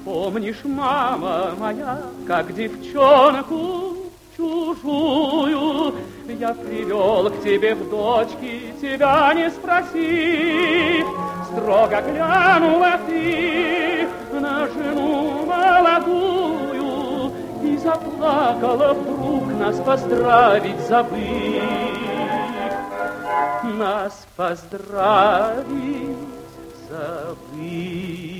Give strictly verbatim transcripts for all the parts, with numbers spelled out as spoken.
Помнишь, мама моя, как девчонку чужую я привел к тебе в дочки, тебя не спросив. Строго глянула ты на жену молодую и заплакала вдруг, нас поздравить забыв. Нас поздравить забыв.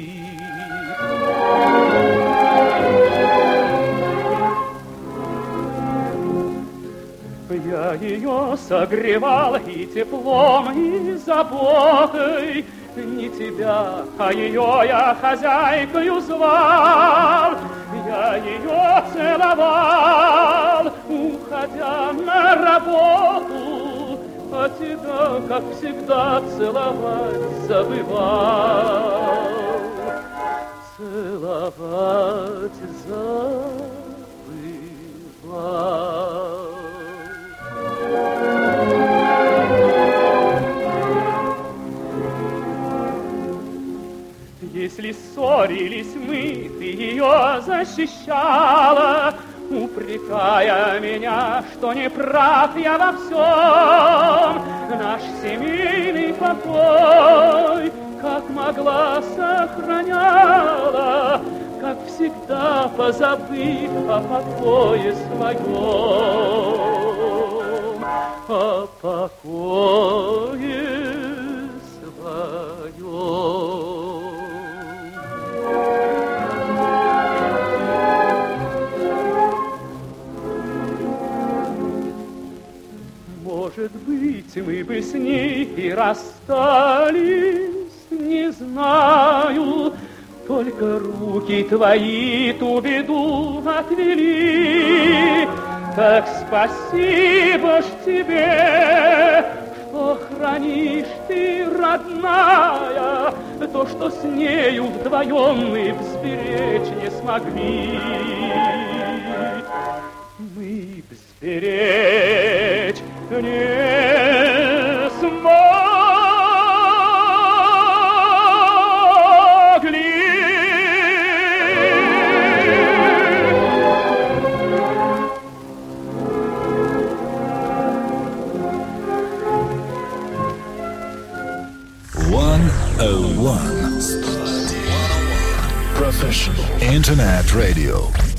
Я ее согревал и теплом, и заботой, не тебя, а ее я хозяйкою звал. Я ее целовал, уходя на работу, а тебя, как всегда, целовать забывал. Целовать забывал. Если ссорились мы, ты ее защищала, упрекая меня, что не прав я во всем. Наш семейный покой, как могла, сохраняла, как всегда, позабыв о покое своем, о покое своем. Может быть, мы бы с ней и расстались, не знаю, только руки твои ту беду отвели. Так спасибо ж тебе, что хранишь ты, родная, то, что с нею вдвоем мы взберечь не смогли. Мы взберечь не смогли. one oh one Professional Internet Radio.